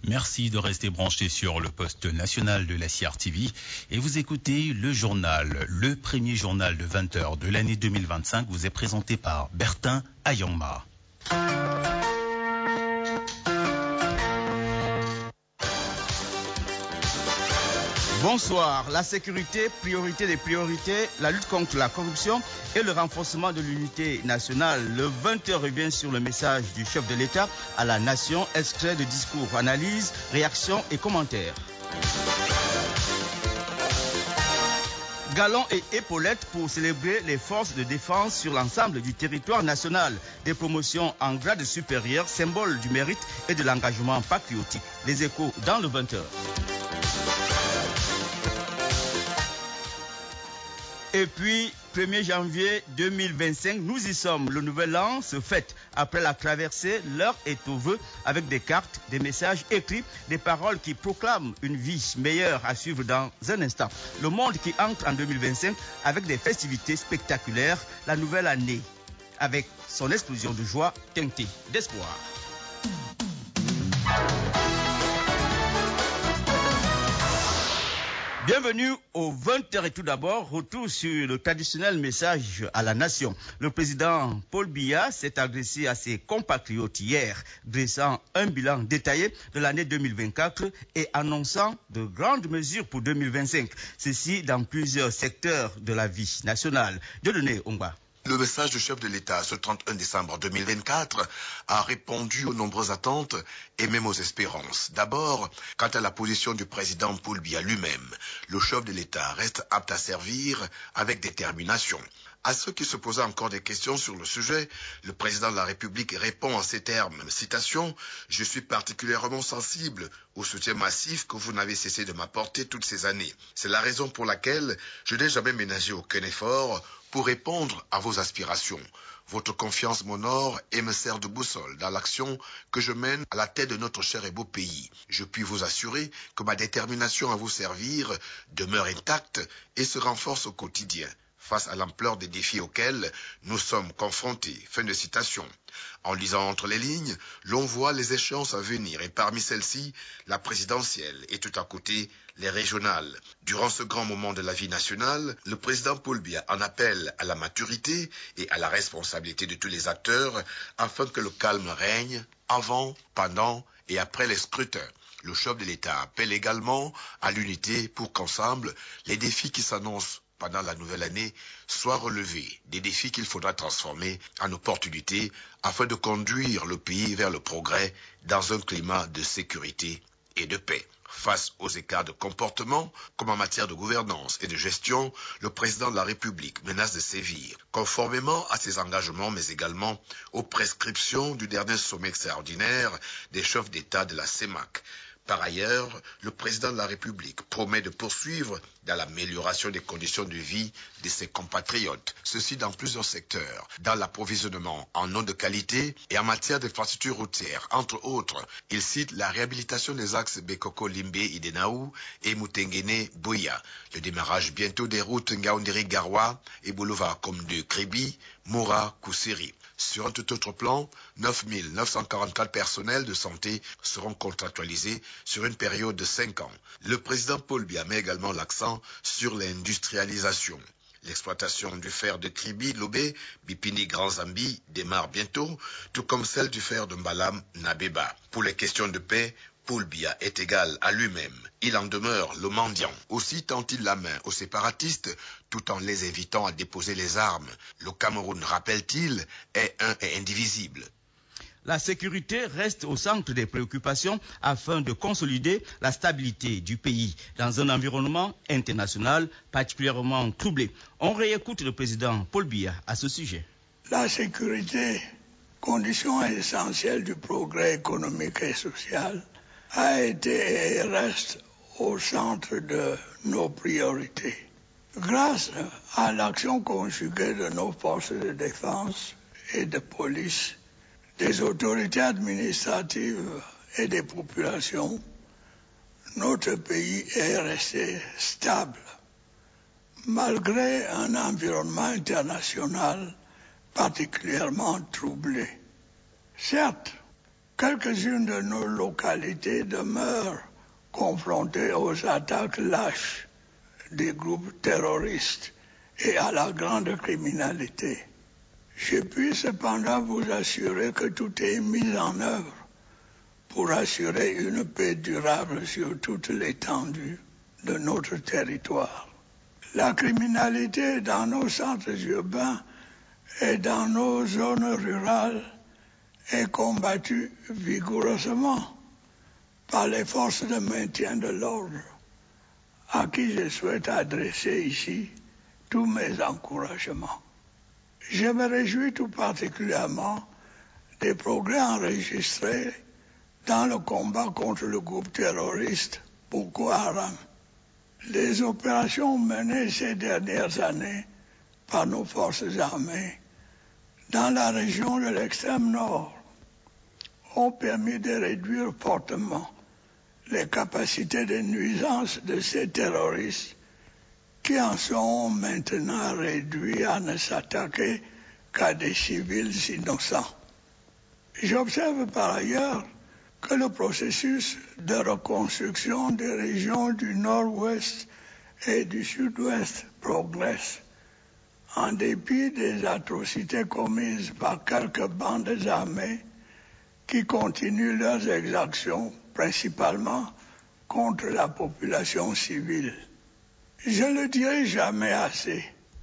Merci de rester branché sur le poste national de la CRTV et vous écoutez le journal. Le premier journal de 20h de l'année 2025 vous est présenté par Bertin Ayangma. Bonsoir. La sécurité, priorité des priorités, la lutte contre la corruption et le renforcement de l'unité nationale. Le 20h revient sur le message du chef de l'État à la nation, extrait de discours, analyse, réaction et commentaires. Galons et épaulettes pour célébrer les forces de défense sur l'ensemble du territoire national. Des promotions en grade supérieur, symbole du mérite et de l'engagement patriotique. Les échos dans le 20h. Et puis, 1er janvier 2025, nous y sommes. Le nouvel an se fête. Après la traversée, l'heure est au vœu avec des cartes, des messages écrits, des paroles qui proclament une vie meilleure à suivre dans un instant. Le monde qui entre en 2025 avec des festivités spectaculaires, la nouvelle année avec son explosion de joie teintée d'espoir. Bienvenue au 20h et tout d'abord, retour sur le traditionnel message à la nation. Le président Paul Biya s'est adressé à ses compatriotes hier, dressant un bilan détaillé de l'année 2024 et annonçant de grandes mesures pour 2025. Ceci dans plusieurs secteurs de la vie nationale. Dieudonné Ongba. Le message du chef de l'État ce 31 décembre 2024 a répondu aux nombreuses attentes et même aux espérances. D'abord, quant à la position du président Paul Biya lui-même, le chef de l'État reste apte à servir avec détermination. À ceux qui se posaient encore des questions sur le sujet, le président de la République répond en ces termes, citation, « Je suis particulièrement sensible au soutien massif que vous n'avez cessé de m'apporter toutes ces années. C'est la raison pour laquelle je n'ai jamais ménagé aucun effort pour répondre à vos aspirations. Votre confiance m'honore et me sert de boussole dans l'action que je mène à la tête de notre cher et beau pays. Je puis vous assurer que ma détermination à vous servir demeure intacte et se renforce au quotidien, face à l'ampleur des défis auxquels nous sommes confrontés. » Fin de citation. En lisant entre les lignes, l'on voit les échéances à venir et parmi celles-ci, la présidentielle et tout à côté, les régionales. Durant ce grand moment de la vie nationale, le président Paul Biya en appelle à la maturité et à la responsabilité de tous les acteurs afin que le calme règne avant, pendant et après les scrutins. Le chef de l'État appelle également à l'unité pour qu'ensemble, les défis qui s'annoncent pendant la nouvelle année soient relevés, des défis qu'il faudra transformer en opportunités afin de conduire le pays vers le progrès dans un climat de sécurité et de paix. Face aux écarts de comportement, comme en matière de gouvernance et de gestion, le président de la République menace de sévir, conformément à ses engagements, mais également aux prescriptions du dernier sommet extraordinaire des chefs d'État de la CEMAC. Par ailleurs, le président de la République promet de poursuivre dans l'amélioration des conditions de vie de ses compatriotes, ceci dans plusieurs secteurs, dans l'approvisionnement en eau de qualité et en matière d'infrastructures routières. Entre autres, il cite la réhabilitation des axes Bekoko-Limbe-Idenaou et Mutengene-Boya, le démarrage bientôt des routes Ngaoundiri-Garoua et boulevard Komde Kribi, Moura-Koussiri. Sur un tout autre plan, 9 944 personnels de santé seront contractualisés sur une période de 5 ans. Le président Paul Biya met également l'accent sur l'industrialisation. L'exploitation du fer de Kribi, Lobé, Bipini, Grand Zambi démarre bientôt, tout comme celle du fer de Mbalam, Nabeba. Pour les questions de paix, Paul Biya est égal à lui-même. Il en demeure le mendiant. Aussi tend-il la main aux séparatistes tout en les invitant à déposer les armes. Le Cameroun, rappelle-t-il, est un et indivisible. La sécurité reste au centre des préoccupations afin de consolider la stabilité du pays dans un environnement international particulièrement troublé. On réécoute le président Paul Biya à ce sujet. La sécurité, condition essentielle du progrès économique et social, a été et reste au centre de nos priorités. Grâce à l'action conjuguée de nos forces de défense et de police, des autorités administratives et des populations, notre pays est resté stable, malgré un environnement international particulièrement troublé. Certes, quelques-unes de nos localités demeurent confrontées aux attaques lâches des groupes terroristes et à la grande criminalité. Je puis cependant vous assurer que tout est mis en œuvre pour assurer une paix durable sur toute l'étendue de notre territoire. La criminalité dans nos centres urbains et dans nos zones rurales est combattue vigoureusement par les forces de maintien de l'ordre, à qui je souhaite adresser ici tous mes encouragements. Je me réjouis tout particulièrement des progrès enregistrés dans le combat contre le groupe terroriste Boko Haram. Les opérations menées ces dernières années par nos forces armées dans la région de l'extrême nord ont permis de réduire fortement les capacités de nuisance de ces terroristes qui en sont maintenant réduits à ne s'attaquer qu'à des civils innocents. J'observe par ailleurs que le processus de reconstruction des régions du nord-ouest et du sud-ouest progresse, en dépit des atrocités commises par quelques bandes armées qui continuent leurs exactions principalement contre la population civile. Je ne dirai jamais assez.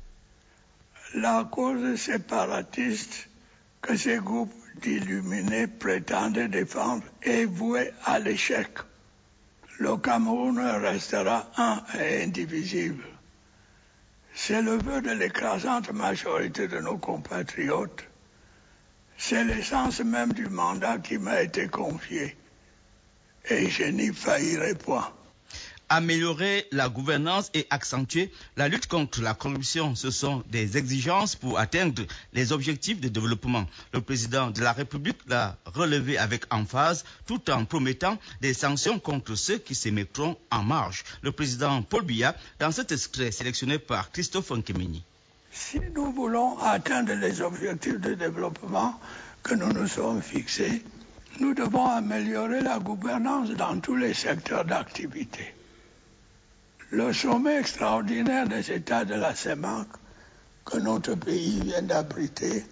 La cause séparatiste que ces groupes d'illuminés prétendent défendre est vouée à l'échec. Le Cameroun restera un et indivisible. C'est le vœu de l'écrasante majorité de nos compatriotes. C'est l'essence même du mandat qui m'a été confié. Et je n'y faillirai point. Améliorer la gouvernance et accentuer la lutte contre la corruption, ce sont des exigences pour atteindre les objectifs de développement. Le président de la République l'a relevé avec emphase tout en promettant des sanctions contre ceux qui se mettront en marge. Le président Paul Biya, dans cet extrait sélectionné par Christophe Nkemeni. Si nous voulons atteindre les objectifs de développement que nous nous sommes fixés, nous devons améliorer la gouvernance dans tous les secteurs d'activité. Le sommet extraordinaire des États de la CEMAC, que notre pays vient d'abriter,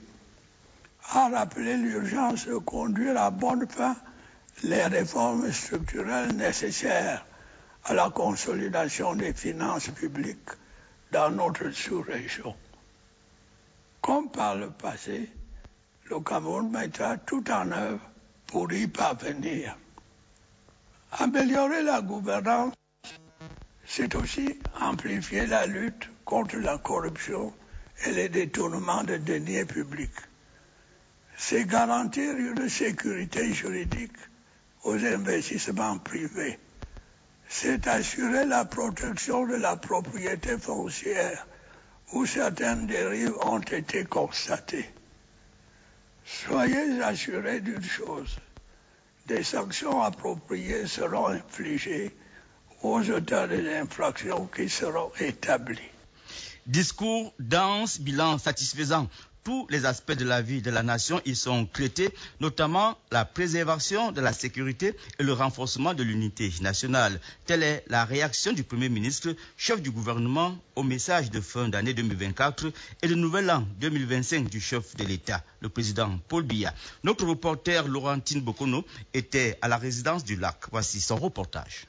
a rappelé l'urgence de conduire à bonne fin les réformes structurelles nécessaires à la consolidation des finances publiques dans notre sous-région. Comme par le passé, le Cameroun mettra tout en œuvre pour y parvenir. Améliorer la gouvernance, c'est aussi amplifier la lutte contre la corruption et les détournements de deniers publics. C'est garantir une sécurité juridique aux investissements privés. C'est assurer la protection de la propriété foncière où certaines dérives ont été constatées. Soyez assurés d'une chose, des sanctions appropriées seront infligées aux auteurs des infractions qui seront établis. Discours dense, bilan satisfaisant. Tous les aspects de la vie de la nation y sont traités, notamment la préservation de la sécurité et le renforcement de l'unité nationale. Telle est la réaction du Premier ministre, chef du gouvernement, au message de fin d'année 2024 et de nouvel an 2025 du chef de l'État, le président Paul Biya. Notre reporter Laurentine Bokono était à la résidence du Lac. Voici son reportage.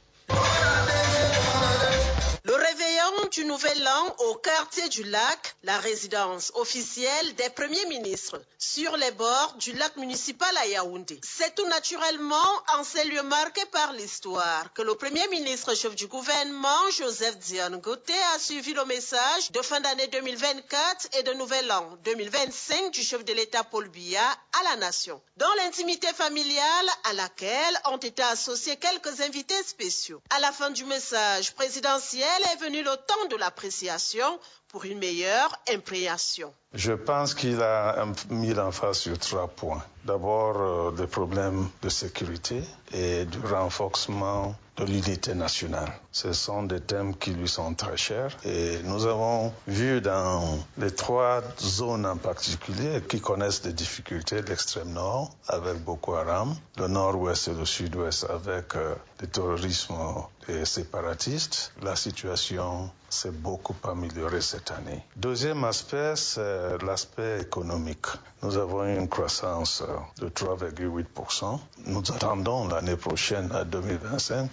Le réveillon du Nouvel An au quartier du Lac, la résidence officielle des premiers ministres, sur les bords du lac municipal à Yaoundé. C'est tout naturellement en ces lieux marqués par l'histoire que le premier ministre chef du gouvernement, Joseph Diane Goté, a suivi le message de fin d'année 2024 et de Nouvel An 2025 du chef de l'État Paul Biya à la nation. Dans l'intimité familiale à laquelle ont été associés quelques invités spéciaux. À la fin du message présidentiel est venu le temps de l'appréciation pour une meilleure imprégnation. Je pense qu'il a mis l'emphase sur 3 points. D'abord, des problèmes de sécurité et du renforcement de l'unité nationale. Ce sont des thèmes qui lui sont très chers et nous avons vu dans les 3 zones en particulier qui connaissent des difficultés, l'extrême nord avec Boko Haram, le nord-ouest et le sud-ouest avec le terrorisme et séparatistes. La situation s'est beaucoup améliorée cette année. Deuxième aspect, c'est l'aspect économique. Nous avons une croissance de 3,8%. Nous attendons l'année prochaine, à 2025,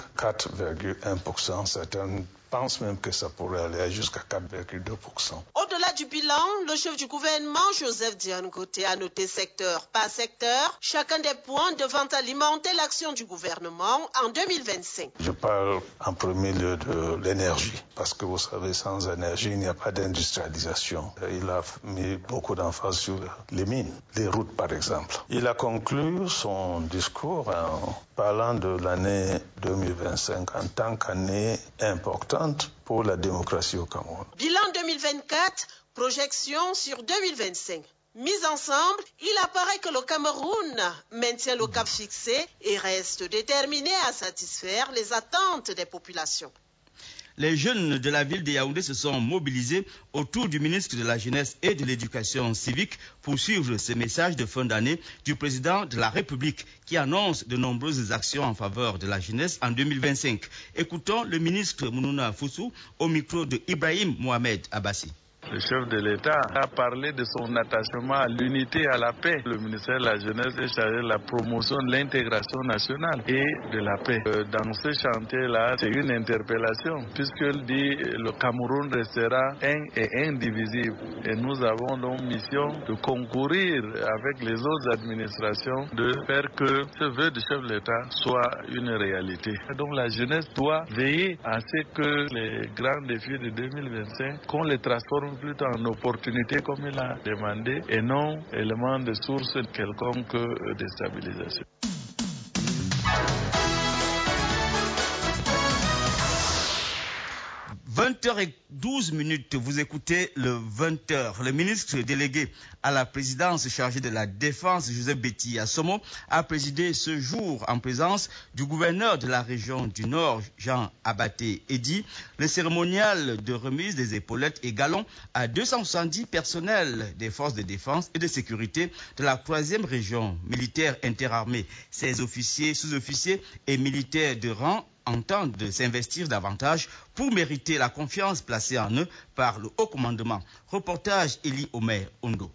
4,1%. Certains pensent même que ça pourrait aller jusqu'à 4,2%. Au-delà du bilan, le chef du gouvernement, Joseph Diangote, a noté secteur par secteur chacun des points devant alimenter l'action du gouvernement en 2025. Je parle en premier lieu de l'énergie, parce que vous savez, sans énergie, il n'y a pas d'industrialisation. Il a mis beaucoup d'emphase sur les mines, les routes par exemple. Il a conclu son discours en parlant de l'année 2025 en tant qu'année importante pour la démocratie au Cameroun. Bilan 2024, projection sur 2025. Mis ensemble, il apparaît que le Cameroun maintient le cap fixé et reste déterminé à satisfaire les attentes des populations. Les jeunes de la ville de Yaoundé se sont mobilisés autour du ministre de la Jeunesse et de l'Éducation civique pour suivre ce message de fin d'année du président de la République qui annonce de nombreuses actions en faveur de la jeunesse en 2025. Écoutons le ministre Mounouna Foussou au micro de Ibrahim Mohamed Abbassi. Le chef de l'État a parlé de son attachement à l'unité et à la paix. Le ministère de la Jeunesse est chargé de la promotion de l'intégration nationale et de la paix. Dans ce chantier-là, c'est une interpellation, puisqu'il dit le Cameroun restera un et indivisible. Et nous avons donc mission de concourir avec les autres administrations, de faire que ce vœu du chef de l'État soit une réalité. Donc la jeunesse doit veiller à ce que les grands défis de 2025, qu'on les transforme plutôt en opportunité comme il a demandé et non élément de source quelconque déstabilisation. 20h12, vous écoutez le 20h. Le ministre délégué à la présidence chargé de la défense, Joseph Betty Assomo, a présidé ce jour en présence du gouverneur de la région du Nord, Jean Abaté Edi, le cérémonial de remise des épaulettes et galons à 270 personnels des forces de défense et de sécurité de la 3e région militaire interarmée. Ces officiers, sous-officiers et militaires de rang entendent de s'investir davantage pour mériter la confiance placée en eux par le haut commandement. Reportage Eli Omer Ondo.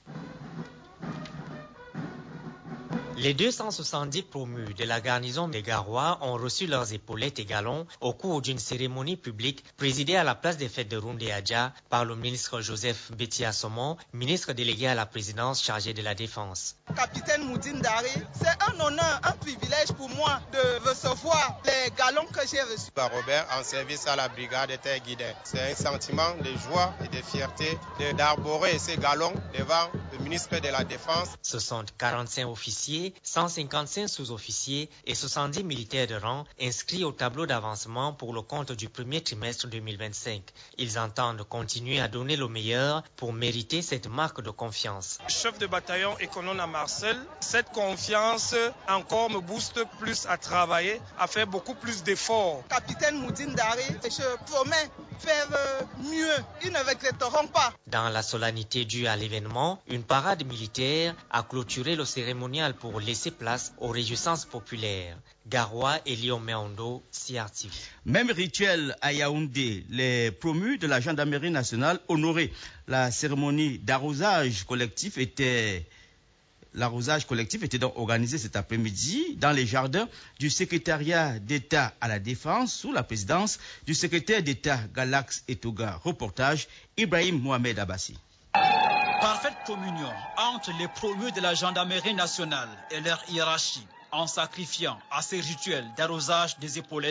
Les 270 promus de la garnison des Garoua ont reçu leurs épaulettes et galons au cours d'une cérémonie publique présidée à la place des fêtes de Roundé Adja par le ministre Joseph Betty Assomo, ministre délégué à la présidence chargé de la défense. Capitaine Moudine Dari, c'est un honneur, un privilège pour moi de recevoir les galons que j'ai reçus. Par Robert, en service à la brigade de terre guidée. C'est un sentiment de joie et de fierté d'arborer ces galons devant le ministre de la Défense. Ce sont 45 officiers, 155 sous-officiers et 70 militaires de rang inscrits au tableau d'avancement pour le compte du premier trimestre 2025. Ils entendent continuer à donner le meilleur pour mériter cette marque de confiance. Chef de bataillon et colonne à Marcel, cette confiance encore me booste plus à travailler, à faire beaucoup plus d'efforts. Capitaine Moudine Dari, je promets faire mieux. Ils ne regretteront pas. Dans la solennité due à l'événement, une parade militaire a clôturé le cérémonial pour laisser place aux réjouissances populaires. Garoua et Lyon Meondo, CRTV. Même rituel à Yaoundé, les promus de la gendarmerie nationale honoraient. La cérémonie d'arrosage collectif était donc organisé cet après-midi dans les jardins du secrétariat d'État à la Défense sous la présidence du secrétaire d'État Galax Etoga. Reportage Ibrahim Mohamed Abbassi. Parfaite communion entre les promus de la gendarmerie nationale et leur hiérarchie en sacrifiant à ces rituels d'arrosage des épaulettes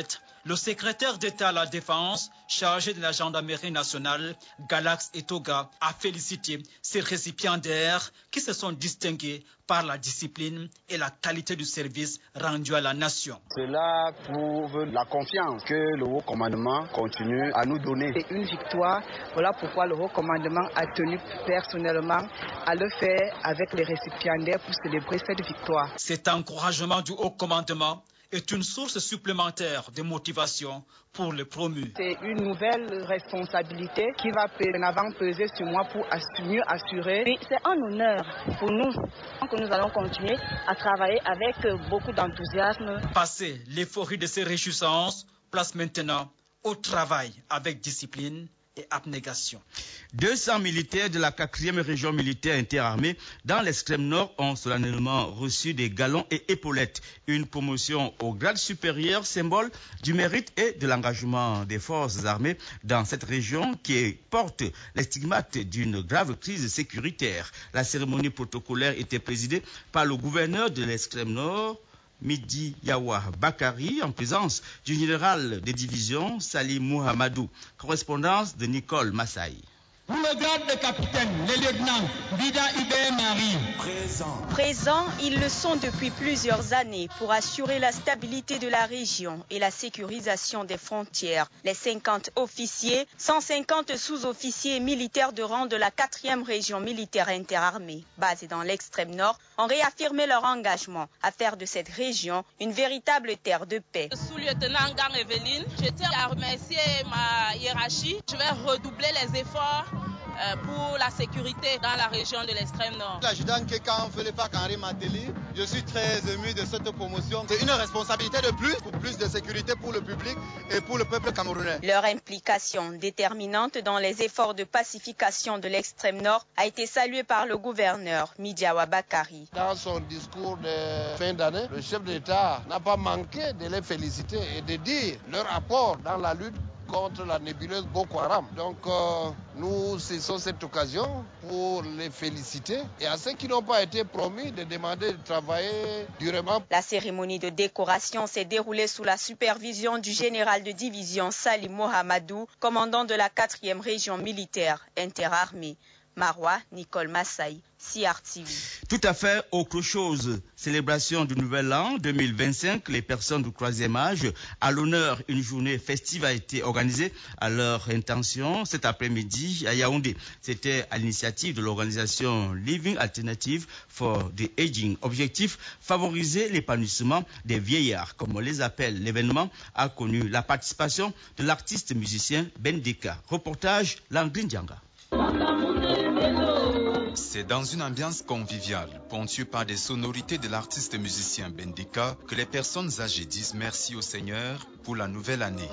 Le secrétaire d'État à la Défense, chargé de la gendarmerie nationale, Galax Etoga, a félicité ces récipiendaires qui se sont distingués par la discipline et la qualité du service rendu à la nation. Cela prouve la confiance que le haut commandement continue à nous donner. C'est une victoire, voilà pourquoi le haut commandement a tenu personnellement à le faire avec les récipiendaires pour célébrer cette victoire. Cet encouragement du haut commandement est une source supplémentaire de motivation pour les promus. C'est une nouvelle responsabilité qui va pénavant peser sur moi pour mieux assurer. Oui, c'est un honneur pour nous que nous allons continuer à travailler avec beaucoup d'enthousiasme. Passer l'euphorie de ces réjouissances, place maintenant au travail avec discipline et abnégation. 200 militaires de la 4e région militaire interarmée dans l'extrême nord ont solennellement reçu des galons et épaulettes. Une promotion au grade supérieur, symbole du mérite et de l'engagement des forces armées dans cette région qui porte les stigmates d'une grave crise sécuritaire. La cérémonie protocolaire était présidée par le gouverneur de l'extrême nord, Midi Yawa Bakari, en présence du général de division Salim Mohamedou. Correspondance de Nicole Massaï. Pour le grade de capitaine, le lieutenant Vida Hubert Marie. Présents, ils le sont depuis plusieurs années pour assurer la stabilité de la région et la sécurisation des frontières. Les 50 officiers, 150 sous-officiers militaires de rang de la 4e région militaire interarmée, basée dans l'extrême nord, ont réaffirmé leur engagement à faire de cette région une véritable terre de paix. Sous-lieutenant Gang Evelyne, je tiens à remercier ma hiérarchie. Je vais redoubler les efforts pour la sécurité dans la région de l'extrême nord. L'adjudant Kekan Felepak Henri Mateli, je suis très ému de cette promotion. C'est une responsabilité de plus pour plus de sécurité pour le public et pour le peuple camerounais. Leur implication déterminante dans les efforts de pacification de l'extrême nord a été saluée par le gouverneur Midiawa Bakari. Dans son discours de fin d'année, le chef d'État n'a pas manqué de les féliciter et de dire leur apport dans la lutte contre la nébuleuse Boko Haram. Donc nous saisissons cette occasion pour les féliciter et à ceux qui n'ont pas été promis de demander de travailler durement. La cérémonie de décoration s'est déroulée sous la supervision du général de division Salim Mohamedou, commandant de la 4e région militaire interarmée. Marois, Nicole Massaï, CRTV. Tout à fait autre chose. Célébration du Nouvel An 2025. Les personnes du 3e âge, à l'honneur, une journée festive a été organisée à leur intention cet après-midi à Yaoundé. C'était à l'initiative de l'organisation Living Alternative for the Aging. Objectif, favoriser l'épanouissement des vieillards, comme on les appelle. L'événement a connu la participation de l'artiste musicien Ben Deka. Reportage Landrin Djanga. C'est dans une ambiance conviviale, ponctuée par des sonorités de l'artiste musicien Ben Deka, que les personnes âgées disent merci au Seigneur pour la nouvelle année.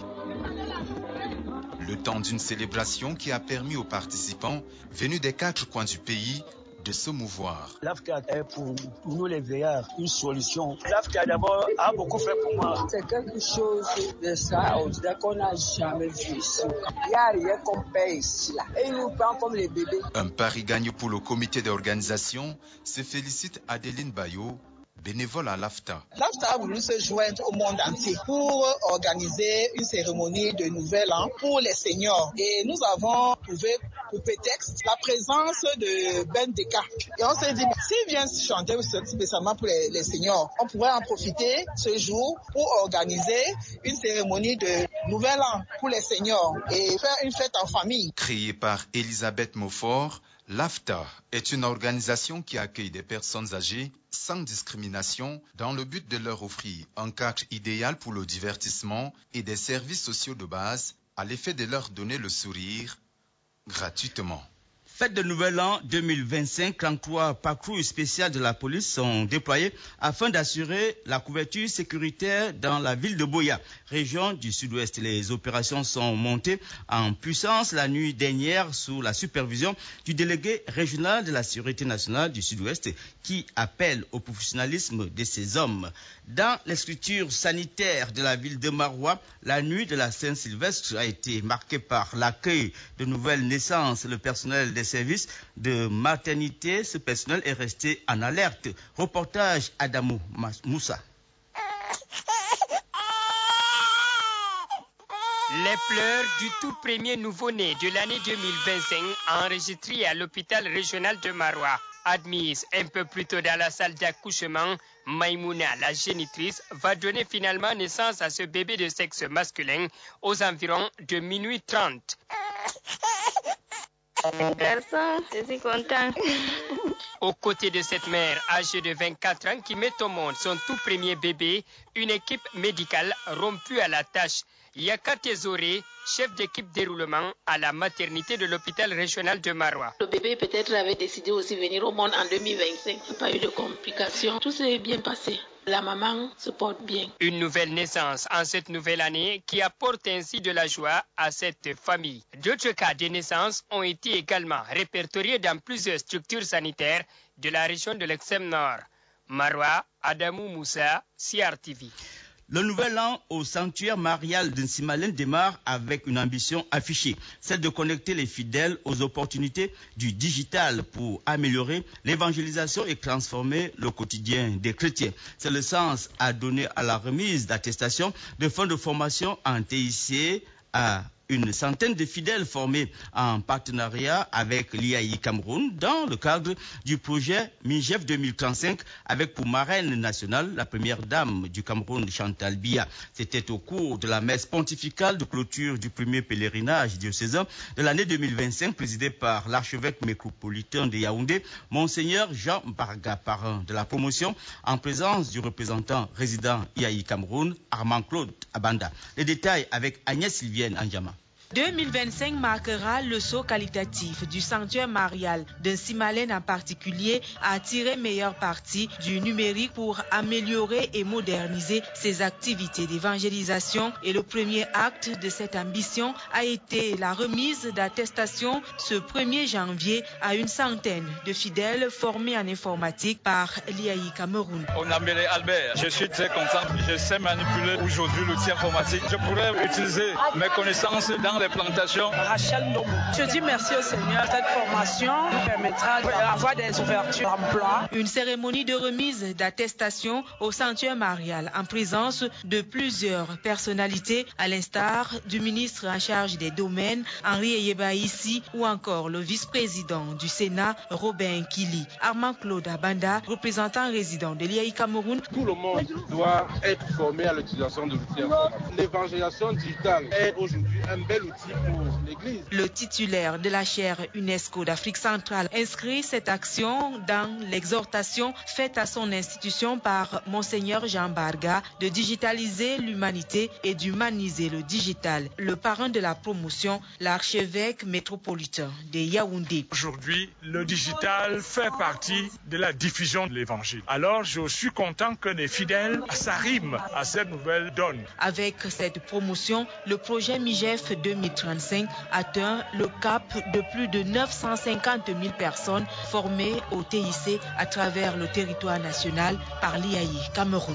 Le temps d'une célébration qui a permis aux participants, venus des 4 coins du pays, de se mouvoir. L'AFCA est pour nous les vieillards une solution. L'AFCA d'abord a beaucoup fait pour moi. C'est quelque chose d'extraordinaire qu'on n'a jamais vu ici. Il n'y a rien qu'on paye ici là. Et ils nous prennent comme les bébés. Un pari gagné pour le comité d'organisation, se félicite Adeline Bayo, bénévole à l'AFTA. L'AFTA a voulu se joindre au monde entier pour organiser une cérémonie de Nouvel An pour les seniors. Et nous avons trouvé pour prétexte la présence de Ben Deka. Et on s'est dit, s'il vient chanter spécialement pour les seniors, on pourrait en profiter ce jour pour organiser une cérémonie de Nouvel An pour les seniors et faire une fête en famille. Créée par Elisabeth Moffort, l'AFTA est une organisation qui accueille des personnes âgées sans discrimination dans le but de leur offrir un cadre idéal pour le divertissement et des services sociaux de base à l'effet de leur donner le sourire gratuitement. Fête de Nouvel An 2025, 33 patrouilles spéciales de la police sont déployées afin d'assurer la couverture sécuritaire dans la ville de Boya, région du sud-ouest. Les opérations sont montées en puissance la nuit dernière sous la supervision du délégué régional de la sécurité nationale du sud-ouest qui appelle au professionnalisme de ces hommes. Dans les structures sanitaires de la ville de Marois, la nuit de la Saint-Sylvestre a été marquée par l'accueil de nouvelles naissances. Le personnel des services de maternité, ce personnel est resté en alerte. Reportage Adamou Moussa. Les pleurs du tout premier nouveau-né de l'année 2025 enregistrés à l'hôpital régional de Maroua. Admise un peu plus tôt dans la salle d'accouchement, Maïmouna, la génitrice, va donner finalement naissance à ce bébé de sexe masculin aux environs de minuit 30. Garçon, je suis content. Aux côtés de cette mère âgée de 24 ans qui met au monde son tout premier bébé, une équipe médicale rompue à la tâche. Yaka Tezoré, chef d'équipe déroulement à la maternité de l'hôpital régional de Maroua. Le bébé peut-être avait décidé aussi de venir au monde en 2025. Il n'y a pas eu de complications. Tout s'est bien passé. La maman se porte bien. Une nouvelle naissance en cette nouvelle année qui apporte ainsi de la joie à cette famille. D'autres cas de naissance ont été également répertoriés dans plusieurs structures sanitaires de la région de l'extrême nord. Maroua, Adamou Moussa, CRTV. Le nouvel an au sanctuaire marial de Nsimalen démarre avec une ambition affichée, celle de connecter les fidèles aux opportunités du digital pour améliorer l'évangélisation et transformer le quotidien des chrétiens. C'est le sens à donner à la remise d'attestation de fonds de formation en TIC à une centaine de fidèles formés en partenariat avec l'IAI Cameroun dans le cadre du projet MIGEF 2035 avec pour marraine nationale la première dame du Cameroun, Chantal Biya. C'était au cours de la messe pontificale de clôture du premier pèlerinage diocésain de l'année 2025 présidée par l'archevêque métropolitain de Yaoundé, Monseigneur Jean Barga, parrain de la promotion, en présence du représentant résident IAI Cameroun, Armand Claude Abanda. Les détails avec Agnès Sylvienne Anjama. 2025 marquera le saut qualitatif du sanctuaire marial de Nsimalen en particulier à tirer meilleure partie du numérique pour améliorer et moderniser ses activités d'évangélisation. Et le premier acte de cette ambition a été la remise d'attestation ce 1er janvier à une centaine de fidèles formés en informatique par l'IAI Cameroun. On appelle Albert, je suis très content. Je sais manipuler aujourd'hui l'outil informatique. Je pourrais utiliser mes connaissances dans les plantations. Rachel Ndomo. Je dis merci au Seigneur. Cette formation nous permettra d'avoir des ouvertures d'emploi. Une cérémonie de remise d'attestation au sanctuaire marial en présence de plusieurs personnalités, à l'instar du ministre en charge des domaines, Henri Eyebaïsi, ou encore le vice-président du Sénat, Robin Kili. Armand Claude Abanda, représentant résident de l'IAI Cameroun. Tout le monde doit être formé à l'utilisation de l'outil informatique. L'évangélisation digitale est aujourd'hui un bel outil pour l'Église. Le titulaire de la chaire UNESCO d'Afrique centrale inscrit cette action dans l'exhortation faite à son institution par Monseigneur Jean Barga de digitaliser l'humanité et d'humaniser le digital. Le parrain de la promotion, l'archevêque métropolitain de Yaoundé. Aujourd'hui, le digital fait partie de la diffusion de l'Évangile. Alors, je suis content que les fidèles s'arriment à cette nouvelle donne. Avec cette promotion, le projet MIGEF 2035 atteint le cap de plus de 950 000 personnes formées au TIC à travers le territoire national par l'IAI Cameroun.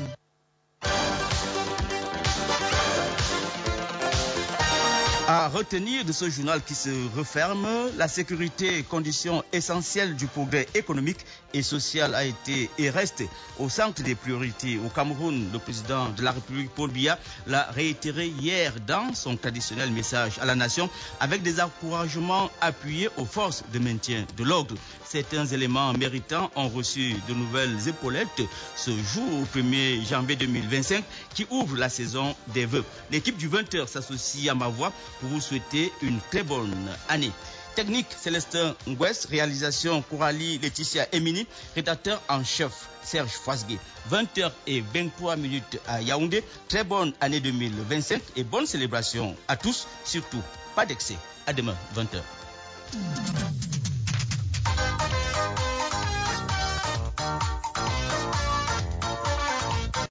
À retenir de ce journal qui se referme, la sécurité, condition essentielle du progrès économique et social, a été et reste au centre des priorités. Au Cameroun, le président de la République, Paul Biya, l'a réitéré hier dans son traditionnel message à la nation avec des encouragements appuyés aux forces de maintien de l'ordre. Certains éléments méritants ont reçu de nouvelles épaulettes ce jour, 1er janvier 2025, qui ouvre la saison des vœux. L'équipe du 20h s'associe à ma voix pour vous souhaiter une très bonne année. Technique, Célestin Ngwes, réalisation Coralie Laetitia Emini, rédacteur en chef Serge Fasgué. 20h23 à Yaoundé. Très bonne année 2025 et bonne célébration à tous, surtout pas d'excès. À demain, 20h.